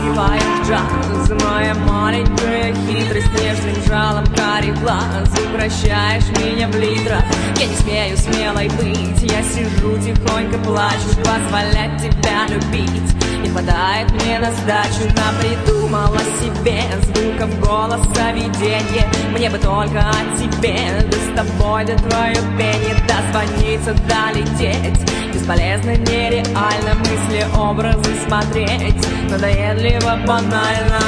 напеваем джаз. Моя маленькая хитрость нежным жалом карих глаз. Укращаешь меня в литрах, я не смею смелой быть. Я сижу тихонько плачу, позволять тебя любить не хватает мне на сдачу. Напридумала себе звуков голоса виденье. Мне бы только о тебе, да с тобой, да твое пение. Дозвониться, долететь бесполезно, нереально мысли, образы смотреть надоедливо, банально.